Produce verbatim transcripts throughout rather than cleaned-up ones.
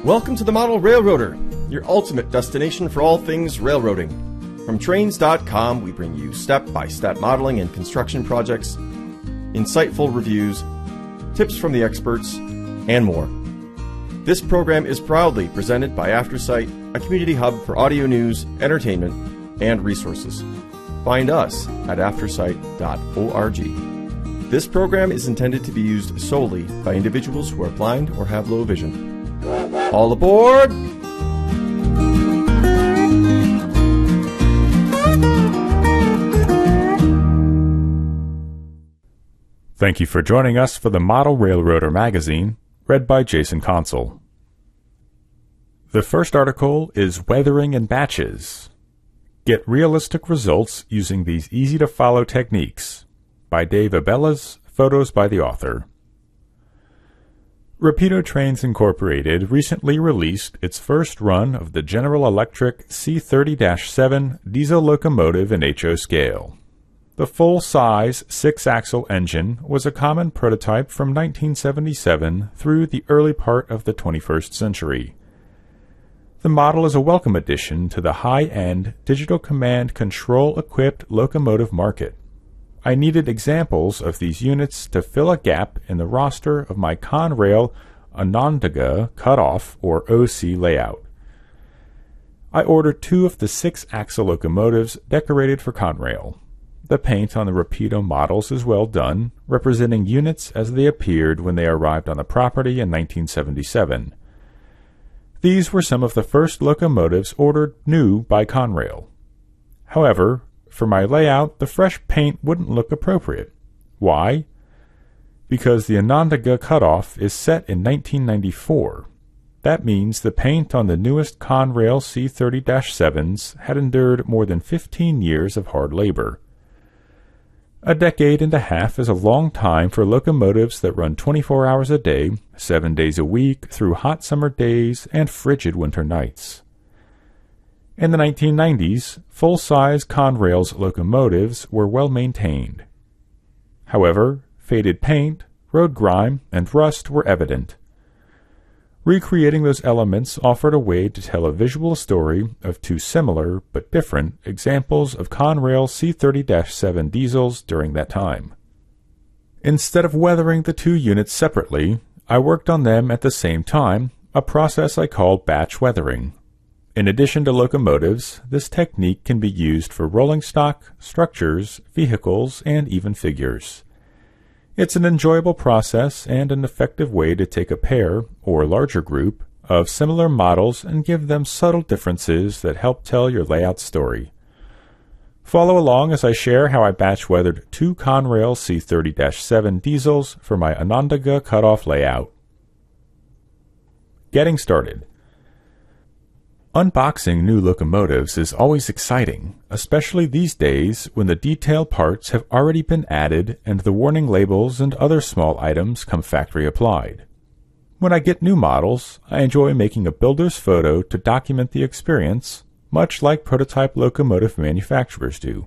Welcome to the Model Railroader, your ultimate destination for all things railroading. From trains dot com, we bring you step-by-step modeling and construction projects, insightful reviews, tips from the experts, and more. This program is proudly presented by AfterSight, a community hub for audio news, entertainment, and resources. Find us at aftersight dot org. This program is intended to be used solely by individuals who are blind or have low vision. All aboard! Thank you for joining us for the Model Railroader magazine, read by Jason Consul. The first article is Weathering in Batches. Get realistic results using these easy-to-follow techniques, by Dave Abeles, photos by the author. Rapido Trains Incorporated recently released its first run of the General Electric C thirty dash seven diesel locomotive in H O scale. The full-size six-axle engine was a common prototype from nineteen seventy-seven through the early part of the twenty-first century. The model is a welcome addition to the high-end digital command control-equipped locomotive market. I needed examples of these units to fill a gap in the roster of my Conrail Onondaga Cutoff or O C layout. I ordered two of the six-axle locomotives decorated for Conrail. The paint on the Rapido models is well done, representing units as they appeared when they arrived on the property in nineteen seventy-seven. These were some of the first locomotives ordered new by Conrail. However, for my layout, the fresh paint wouldn't look appropriate. Why? Because the Onondaga Cutoff is set in nineteen ninety-four. That means the paint on the newest Conrail C thirty dash sevens had endured more than fifteen years of hard labor. A decade and a half is a long time for locomotives that run twenty-four hours a day, seven days a week, through hot summer days and frigid winter nights. In the nineteen nineties, full-size Conrail's locomotives were well maintained. However, faded paint, road grime, and rust were evident. Recreating those elements offered a way to tell a visual story of two similar, but different, examples of Conrail C thirty dash seven diesels during that time. Instead of weathering the two units separately, I worked on them at the same time, a process I called batch weathering. In addition to locomotives, this technique can be used for rolling stock, structures, vehicles, and even figures. It's an enjoyable process and an effective way to take a pair, or larger group, of similar models and give them subtle differences that help tell your layout story. Follow along as I share how I batch weathered two Conrail C thirty dash seven diesels for my Onondaga Cutoff layout. Getting started. Unboxing new locomotives is always exciting, especially these days when the detailed parts have already been added and the warning labels and other small items come factory applied. When I get new models, I enjoy making a builder's photo to document the experience, much like prototype locomotive manufacturers do.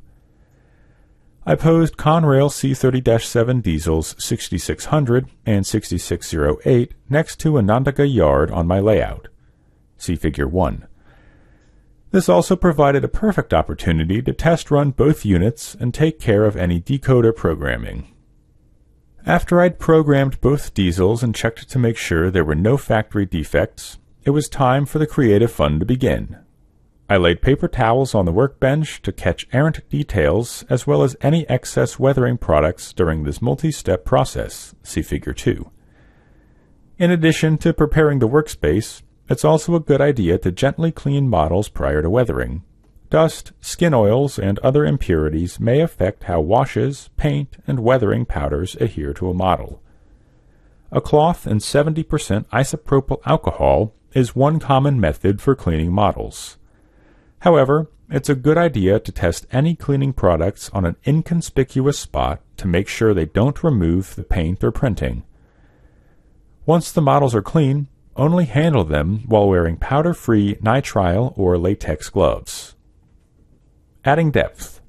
I posed Conrail C thirty dash seven diesels sixty-six hundred and sixty-six oh eight next to Onondaga Yard on my layout. See Figure one. This also provided a perfect opportunity to test run both units and take care of any decoder programming. After I'd programmed both diesels and checked to make sure there were no factory defects, it was time for the creative fun to begin. I laid paper towels on the workbench to catch errant details as well as any excess weathering products during this multi-step process, see Figure two. In addition to preparing the workspace, it's also a good idea to gently clean models prior to weathering. Dust, skin oils, and other impurities may affect how washes, paint, and weathering powders adhere to a model. A cloth and seventy percent isopropyl alcohol is one common method for cleaning models. However, it's a good idea to test any cleaning products on an inconspicuous spot to make sure they don't remove the paint or printing. Once the models are clean, only handle them while wearing powder-free nitrile or latex gloves. Adding depth.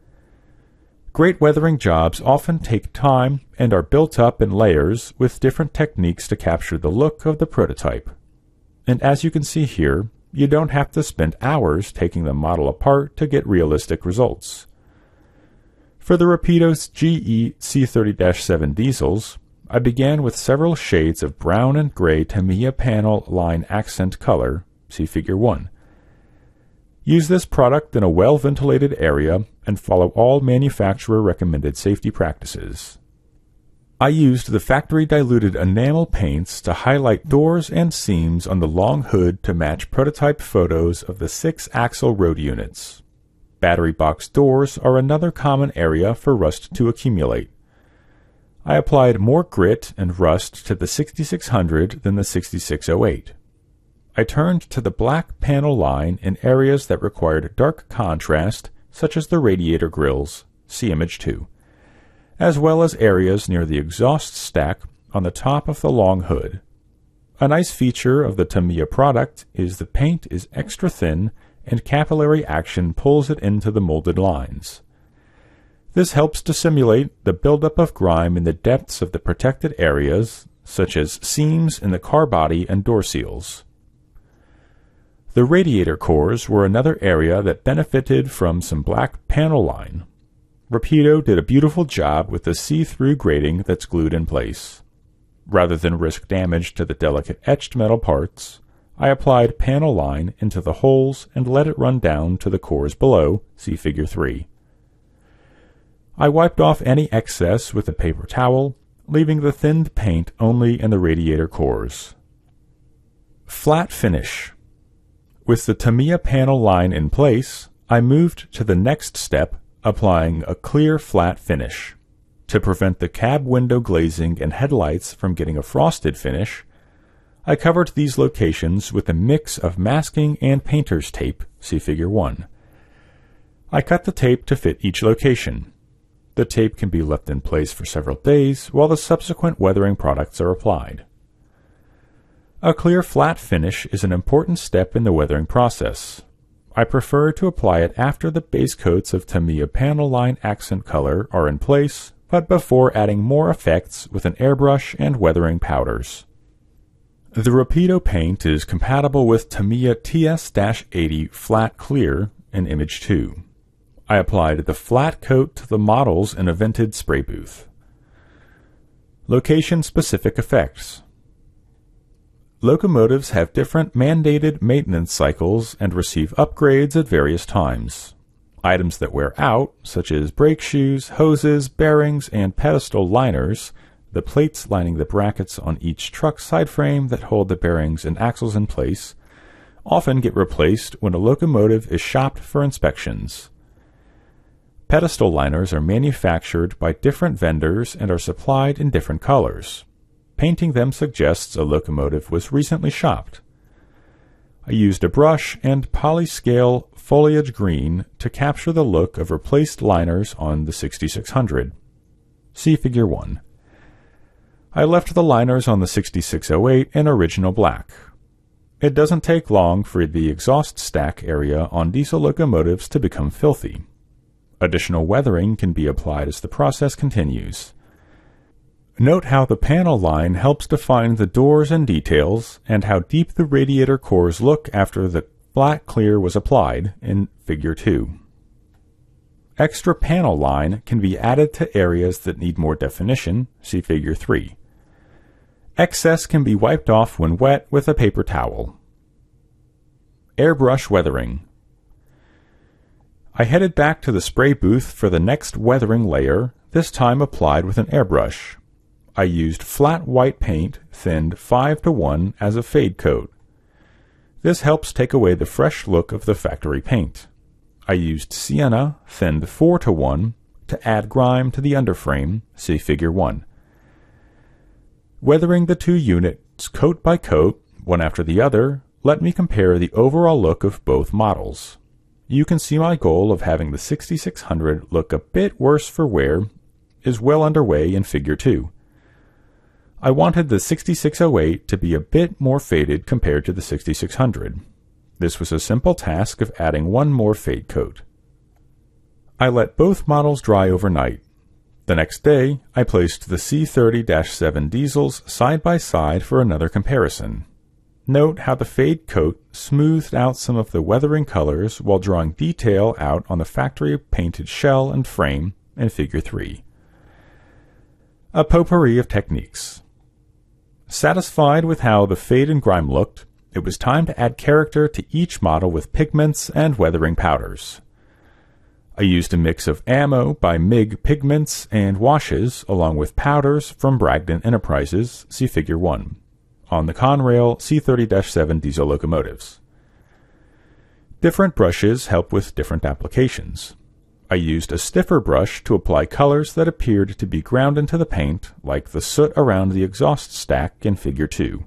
Great weathering jobs often take time and are built up in layers with different techniques to capture the look of the prototype. and as you can see here, you don't have to spend hours taking the model apart to get realistic results. For the Rapido G E C thirty dash seven diesels, I began with several shades of brown and gray Tamiya panel line accent color, see Figure one. Use this product in a well-ventilated area and follow all manufacturer-recommended safety practices. I used the factory-diluted enamel paints to highlight doors and seams on the long hood to match prototype photos of the six-axle road units. Battery box doors are another common area for rust to accumulate. I applied more grit and rust to the sixty-six hundred than the sixty-six oh eight. I turned to the black panel line in areas that required dark contrast, such as the radiator grills, see Image two, as well as areas near the exhaust stack on the top of the long hood. A nice feature of the Tamiya product is the paint is extra thin and capillary action pulls it into the molded lines. This helps to simulate the buildup of grime in the depths of the protected areas, such as seams in the car body and door seals. The radiator cores were another area that benefited from some black panel line. Rapido did a beautiful job with the see-through grating that's glued in place. Rather than risk damage to the delicate etched metal parts, I applied panel line into the holes and let it run down to the cores below, see Figure three. I wiped off any excess with a paper towel, leaving the thinned paint only in the radiator cores. Flat finish. With the Tamiya panel line in place, I moved to the next step, applying a clear flat finish. To prevent the cab window glazing and headlights from getting a frosted finish, I covered these locations with a mix of masking and painter's tape, see Figure one. I cut the tape to fit each location. The tape can be left in place for several days while the subsequent weathering products are applied. A clear flat finish is an important step in the weathering process. I prefer to apply it after the base coats of Tamiya panel line accent color are in place, but before adding more effects with an airbrush and weathering powders. The Rapido paint is compatible with Tamiya T S eighty Flat Clear in Image two. I applied the flat coat to the models in a vented spray booth. Location-specific effects. Locomotives have different mandated maintenance cycles and receive upgrades at various times. Items that wear out, such as brake shoes, hoses, bearings, and pedestal liners, the plates lining the brackets on each truck side frame that hold the bearings and axles in place, often get replaced when a locomotive is shopped for inspections. Pedestal liners are manufactured by different vendors and are supplied in different colors. Painting them suggests a locomotive was recently shopped. I used a brush and polyscale foliage green to capture the look of replaced liners on the sixty-six hundred. See Figure one. I left the liners on the sixty-six oh eight in original black. It doesn't take long for the exhaust stack area on diesel locomotives to become filthy. Additional weathering can be applied as the process continues. Note how the panel line helps define the doors and details, and how deep the radiator cores look after the flat clear was applied in Figure two. Extra panel line can be added to areas that need more definition, see Figure three. Excess can be wiped off when wet with a paper towel. Airbrush weathering. I headed back to the spray booth for the next weathering layer, this time applied with an airbrush. I used flat white paint, thinned five to one as a fade coat. This helps take away the fresh look of the factory paint. I used sienna, thinned four to one, to add grime to the underframe, see Figure one. Weathering the two units coat by coat, one after the other, let me compare the overall look of both models. You can see my goal of having the sixty-six hundred look a bit worse for wear is well underway in Figure two. I wanted the sixty-six oh eight to be a bit more faded compared to the sixty-six hundred. This was a simple task of adding one more fade coat. I let both models dry overnight. The next day, I placed the C thirty dash seven diesels side by side for another comparison. Note how the fade coat smoothed out some of the weathering colors while drawing detail out on the factory painted shell and frame in Figure three. A potpourri of techniques. Satisfied with how the fade and grime looked, it was time to add character to each model with pigments and weathering powders. I used a mix of Ammo by M I G pigments and washes along with powders from Bragdon Enterprises, see Figure one, on the Conrail C thirty dash seven diesel locomotives. Different brushes help with different applications. I used a stiffer brush to apply colors that appeared to be ground into the paint, like the soot around the exhaust stack in Figure two.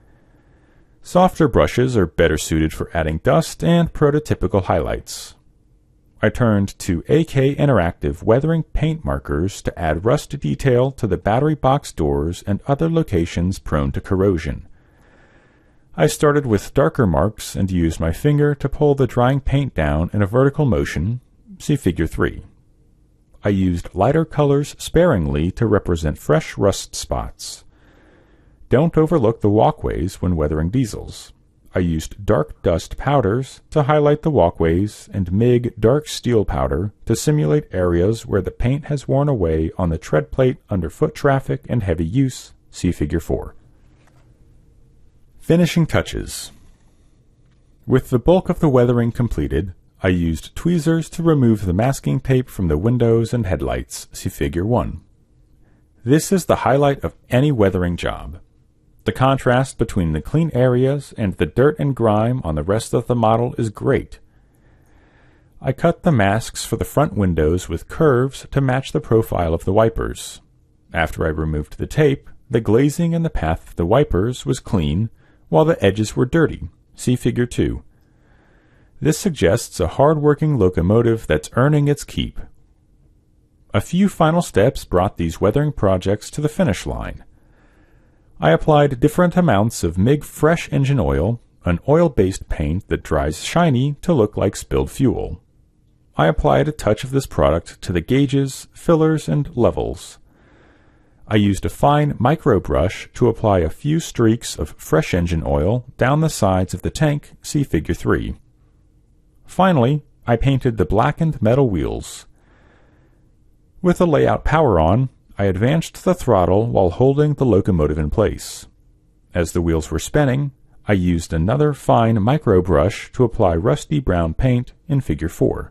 Softer brushes are better suited for adding dust and prototypical highlights. I turned to A K Interactive weathering paint markers to add rust detail to the battery box doors and other locations prone to corrosion. I started with darker marks and used my finger to pull the drying paint down in a vertical motion, see Figure three. I used lighter colors sparingly to represent fresh rust spots. Don't overlook the walkways when weathering diesels. I used dark dust powders to highlight the walkways and M I G dark steel powder to simulate areas where the paint has worn away on the tread plate under foot traffic and heavy use, see Figure four. Finishing touches. With the bulk of the weathering completed, I used tweezers to remove the masking tape from the windows and headlights, see Figure one. This is the highlight of any weathering job. The contrast between the clean areas and the dirt and grime on the rest of the model is great. I cut the masks for the front windows with curves to match the profile of the wipers. After I removed the tape, the glazing and the path of the wipers was clean, while the edges were dirty, see Figure two. This suggests a hard-working locomotive that's earning its keep. A few final steps brought these weathering projects to the finish line. I applied different amounts of M I G fresh engine oil, an oil-based paint that dries shiny to look like spilled fuel. I applied a touch of this product to the gauges, fillers, and levels. I used a fine micro brush to apply a few streaks of fresh engine oil down the sides of the tank, see Figure three. Finally, I painted the blackened metal wheels. With the layout power on, I advanced the throttle while holding the locomotive in place. As the wheels were spinning, I used another fine micro brush to apply rusty brown paint in Figure four.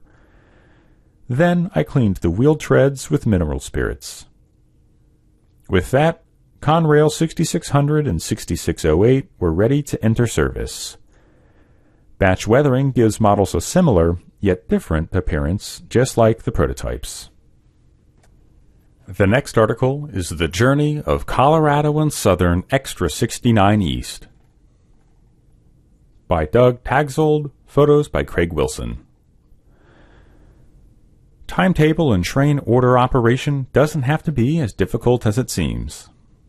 Then I cleaned the wheel treads with mineral spirits. With that, Conrail sixty-six hundred and sixty-six oh eight were ready to enter service. Batch weathering gives models a similar, yet different, appearance, just like the prototypes. The next article is The Journey of Colorado and Southern Extra sixty-nine East by Doug Tagsold, photos by Craig Wilson. Timetable and train order operation doesn't have to be as difficult as it seems.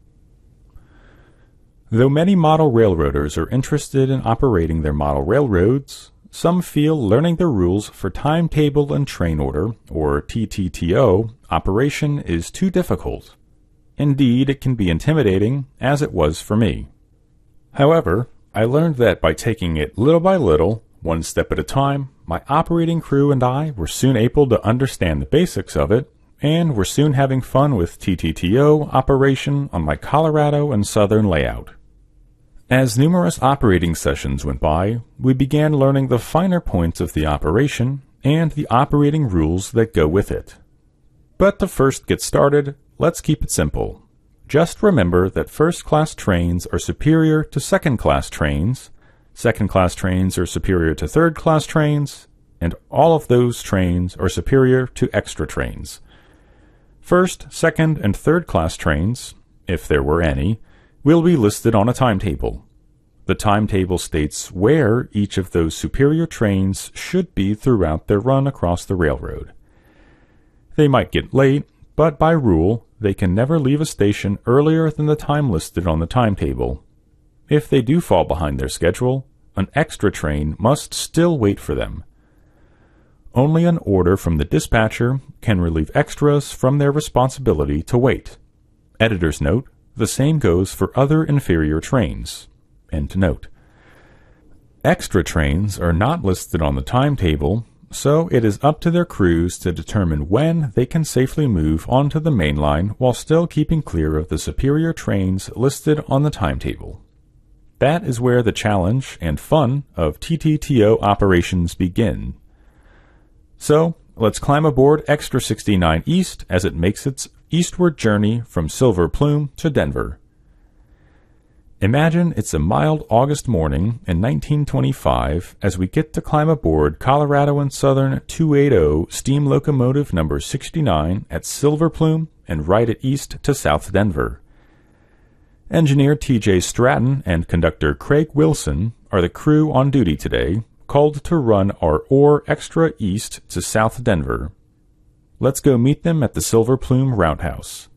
Though many model railroaders are interested in operating their model railroads, some feel learning the rules for timetable and train order, or T T T O, operation is too difficult. Indeed, it can be intimidating, as it was for me. However, I learned that by taking it little by little, one step at a time, my operating crew and I were soon able to understand the basics of it, and were soon having fun with T T T O operation on my Colorado and Southern layout. As numerous operating sessions went by, we began learning the finer points of the operation and the operating rules that go with it. But to first get started, let's keep it simple. Just remember that first-class trains are superior to second-class trains, second-class trains are superior to third-class trains, and all of those trains are superior to extra trains. First, second, and third-class trains, if there were any, will be listed on a timetable. The timetable states where each of those superior trains should be throughout their run across the railroad. They might get late, but by rule, they can never leave a station earlier than the time listed on the timetable. If they do fall behind their schedule, an extra train must still wait for them. Only an order from the dispatcher can relieve extras from their responsibility to wait. Editor's note: the same goes for other inferior trains. End note. extra trains are not listed on the timetable, so it is up to their crews to determine when they can safely move onto the main line while still keeping clear of the superior trains listed on the timetable. That is where the challenge and fun of T T T O operations begin. So, let's climb aboard Extra sixty-nine East as it makes its eastward journey from Silver Plume to Denver. Imagine it's a mild August morning in nineteen twenty-five as we get to climb aboard Colorado and Southern two eighty steam locomotive number sixty-nine at Silver Plume and ride it east to South Denver. Engineer T J Stratton and conductor Craig Wilson are the crew on duty today, called to run our ore extra east to South Denver. Let's go meet them at the Silver Plume Roundhouse.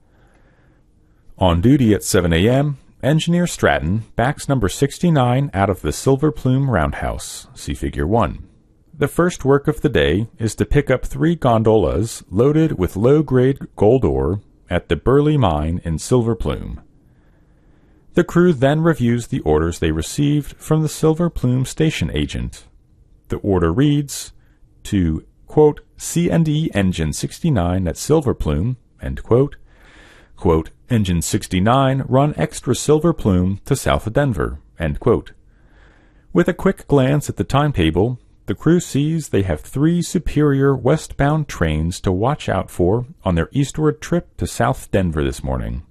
On duty at seven a.m., Engineer Stratton backs number sixty-nine out of the Silver Plume Roundhouse, see Figure one. The first work of the day is to pick up three gondolas loaded with low-grade gold ore at the Burley Mine in Silver Plume. The crew then reviews the orders they received from the Silver Plume station agent. The order reads, to, quote, C and E Engine sixty-nine at Silver Plume, end quote, quote, Engine sixty-nine run extra Silver Plume to South Denver, end quote. With a quick glance at the timetable, the crew sees they have three superior westbound trains to watch out for on their eastward trip to South Denver this morning.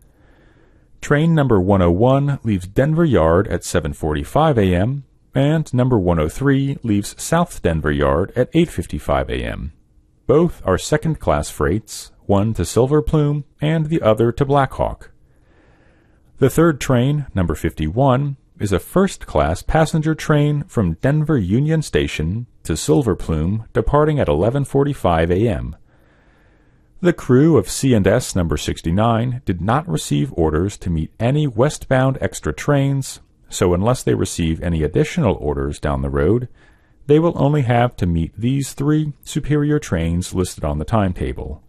Train number one oh one leaves Denver Yard at seven forty-five a.m., and number one oh three leaves South Denver Yard at eight fifty-five a.m. Both are second-class freights, one to Silver Plume and the other to Blackhawk. The third train, number fifty-one, is a first-class passenger train from Denver Union Station to Silver Plume, departing at eleven forty-five a.m. The crew of C and S number sixty-nine did not receive orders to meet any westbound extra trains, so unless they receive any additional orders down the road, they will only have to meet these three superior trains listed on the timetable.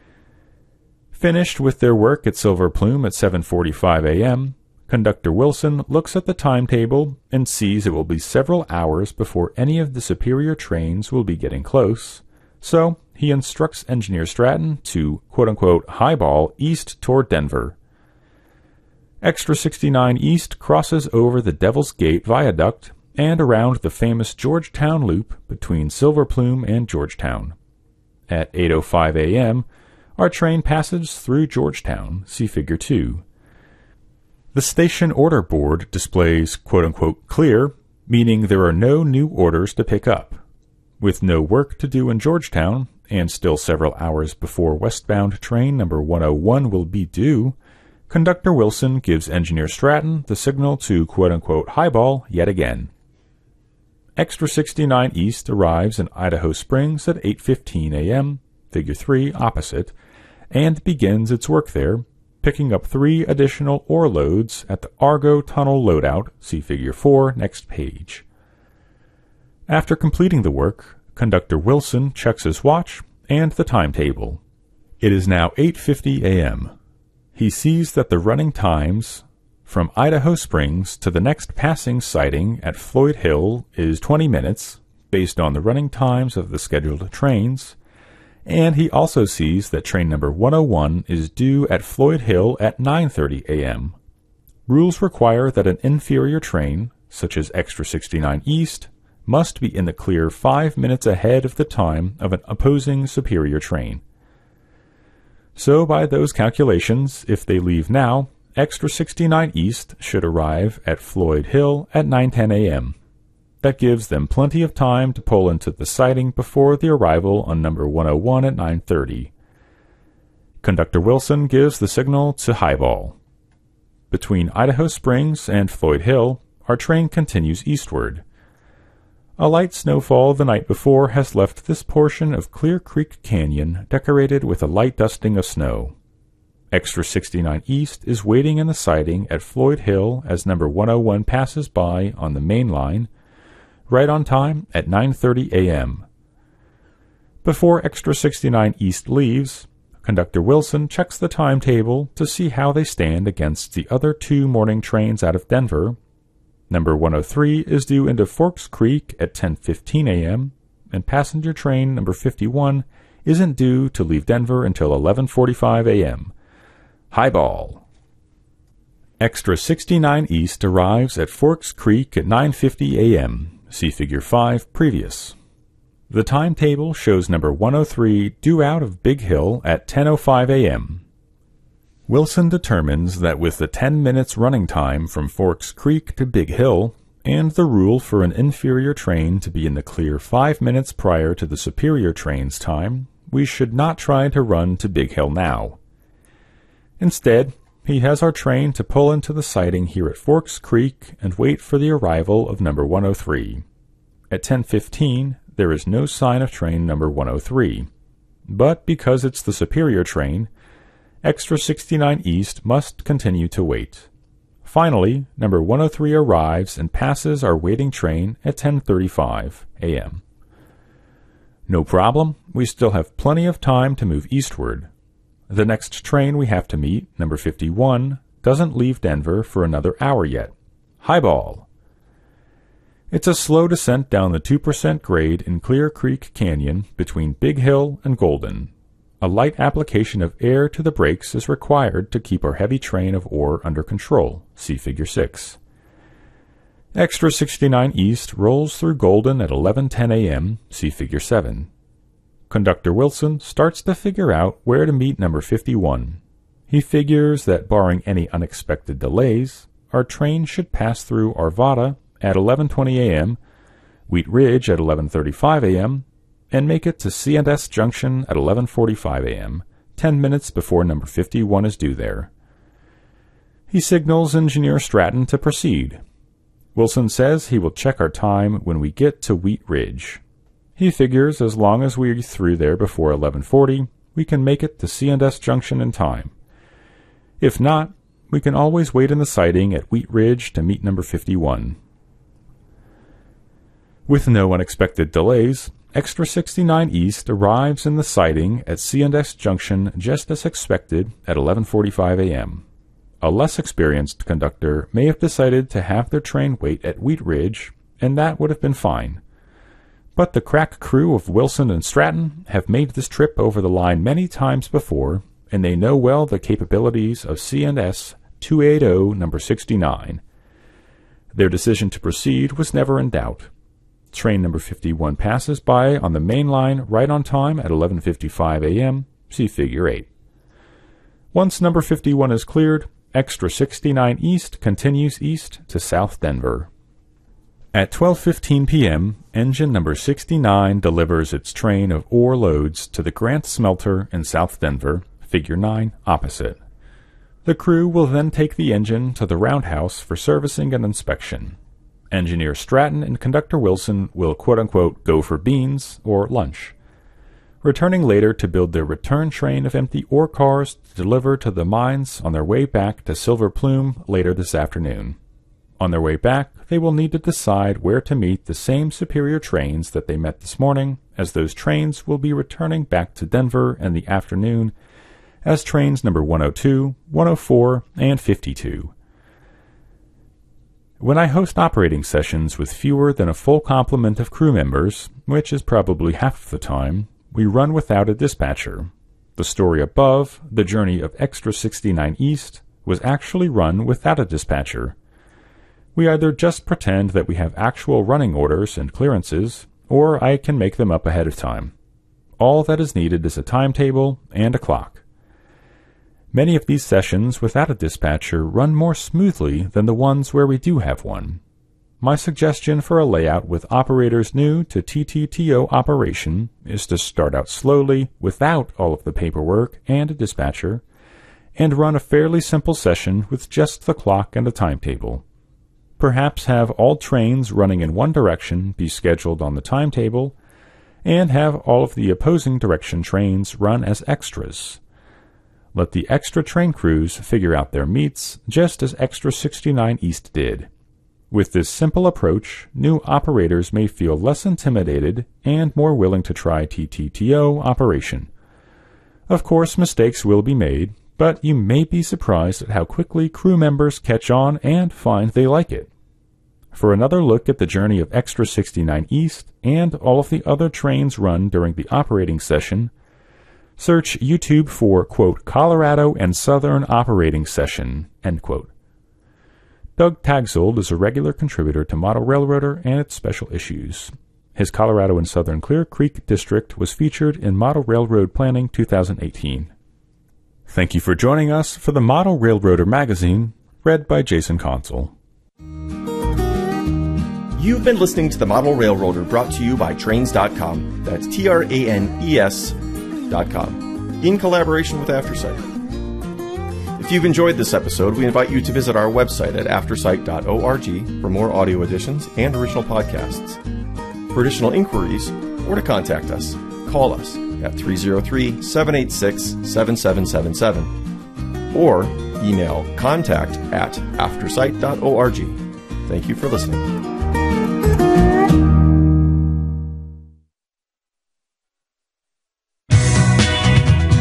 Finished with their work at Silver Plume at seven forty-five a.m., Conductor Wilson looks at the timetable and sees it will be several hours before any of the superior trains will be getting close, so he instructs Engineer Stratton to, quote-unquote, highball east toward Denver. Extra sixty-nine East crosses over the Devil's Gate Viaduct and around the famous Georgetown Loop between Silver Plume and Georgetown. At eight oh five a.m., our train passes through Georgetown, see Figure two. The station order board displays, quote-unquote, clear, meaning there are no new orders to pick up. With no work to do in Georgetown, and still several hours before westbound train number one oh one will be due, Conductor Wilson gives Engineer Stratton the signal to quote-unquote highball yet again. Extra sixty-nine East arrives in Idaho Springs at eight fifteen a.m., Figure three opposite, and begins its work there, picking up three additional ore loads at the Argo Tunnel loadout, see Figure four next page. After completing the work, Conductor Wilson checks his watch and the timetable. It is now eight fifty a.m. He sees that the running times from Idaho Springs to the next passing sighting at Floyd Hill is twenty minutes, based on the running times of the scheduled trains, and he also sees that train number one oh one is due at Floyd Hill at nine thirty a.m. Rules require that an inferior train, such as Extra sixty-nine East, must be in the clear five minutes ahead of the time of an opposing superior train. So by those calculations, if they leave now, Extra sixty-nine East should arrive at Floyd Hill at nine ten a.m. That gives them plenty of time to pull into the siding before the arrival on number one oh one at nine thirty. Conductor Wilson gives the signal to highball. Between Idaho Springs and Floyd Hill, our train continues eastward. A light snowfall the night before has left this portion of Clear Creek Canyon decorated with a light dusting of snow. Extra sixty-nine East is waiting in the siding at Floyd Hill as number one oh one passes by on the main line, right on time at nine thirty a.m. Before Extra sixty-nine East leaves, Conductor Wilson checks the timetable to see how they stand against the other two morning trains out of Denver, Number one oh three is due into Forks Creek at ten fifteen a.m., and passenger train number fifty-one isn't due to leave Denver until eleven forty-five a.m. Highball. Extra sixty-nine East arrives at Forks Creek at nine fifty a.m. See Figure five previous. The timetable shows number one oh three due out of Big Hill at ten oh five a.m. Wilson determines that with the ten minutes running time from Forks Creek to Big Hill, and the rule for an inferior train to be in the clear five minutes prior to the superior train's time, we should not try to run to Big Hill now. Instead, he has our train to pull into the siding here at Forks Creek and wait for the arrival of number one oh three. At ten fifteen, there is no sign of train number one oh three, but because it's the superior train, Extra sixty-nine East must continue to wait. Finally, number one oh three arrives and passes our waiting train at ten thirty-five a.m. No problem, we still have plenty of time to move eastward. The next train we have to meet, number fifty-one, doesn't leave Denver for another hour yet. Highball. It's a slow descent down the two percent grade in Clear Creek Canyon between Big Hill and Golden. A light application of air to the brakes is required to keep our heavy train of ore under control. See Figure six. Extra sixty-nine East rolls through Golden at eleven ten a.m. See Figure seven. Conductor Wilson starts to figure out where to meet number fifty-one. He figures that barring any unexpected delays, our train should pass through Arvada at eleven twenty a.m., Wheat Ridge at eleven thirty-five a.m., and make it to C and S Junction at eleven forty-five a.m., ten minutes before number fifty-one is due there. He signals Engineer Stratton to proceed. Wilson says he will check our time when we get to Wheat Ridge. He figures as long as we're through there before eleven forty, we can make it to C and S Junction in time. If not, we can always wait in the siding at Wheat Ridge to meet number fifty-one. With no unexpected delays, Extra sixty-nine East arrives in the siding at C and S Junction just as expected at eleven forty-five a.m. A less experienced conductor may have decided to have their train wait at Wheat Ridge, and that would have been fine. But the crack crew of Wilson and Stratton have made this trip over the line many times before, and they know well the capabilities of C and S two eighty number sixty-nine. Their decision to proceed was never in doubt. Train number fifty-one passes by on the main line right on time at eleven fifty-five a.m. See Figure eight. Once number fifty-one is cleared, Extra sixty-nine East continues east to South Denver. At twelve fifteen p.m., engine number sixty-nine delivers its train of ore loads to the Grant Smelter in South Denver, Figure nine opposite. The crew will then take the engine to the roundhouse for servicing and inspection. Engineer Stratton and Conductor Wilson will quote-unquote go for beans or lunch, returning later to build their return train of empty ore cars to deliver to the mines on their way back to Silver Plume later this afternoon. On their way back, they will need to decide where to meet the same superior trains that they met this morning, as those trains will be returning back to Denver in the afternoon as trains number one oh two, one oh four, and fifty-two. When I host operating sessions with fewer than a full complement of crew members, which is probably half the time, we run without a dispatcher. The story above, the journey of Extra sixty-nine East, was actually run without a dispatcher. We either just pretend that we have actual running orders and clearances, or I can make them up ahead of time. All that is needed is a timetable and a clock. Many of these sessions without a dispatcher run more smoothly than the ones where we do have one. My suggestion for a layout with operators new to T T T O operation is to start out slowly without all of the paperwork and a dispatcher, and run a fairly simple session with just the clock and a timetable. Perhaps have all trains running in one direction be scheduled on the timetable, and have all of the opposing direction trains run as extras. Let the extra train crews figure out their meets, just as Extra sixty-nine East did. With this simple approach, new operators may feel less intimidated and more willing to try T T T O operation. Of course, mistakes will be made, but you may be surprised at how quickly crew members catch on and find they like it. For another look at the journey of Extra sixty-nine East and all of the other trains run during the operating session, search YouTube for, quote, Colorado and Southern Operating Session, end quote. Doug Tagsold is a regular contributor to Model Railroader and its special issues. His Colorado and Southern Clear Creek district was featured in Model Railroad Planning two thousand eighteen. Thank you for joining us for the Model Railroader magazine, read by Jason Consul. You've been listening to the Model Railroader, brought to you by Trains dot com. That's T R A N E S dot com, in collaboration with AfterSight. If you've enjoyed this episode, we invite you to visit our website at aftersight dot org for more audio editions and original podcasts. For additional inquiries or to contact us, call us at three oh three, seven eight six, seven seven seven seven or email contact at aftersight dot org. Thank you for listening.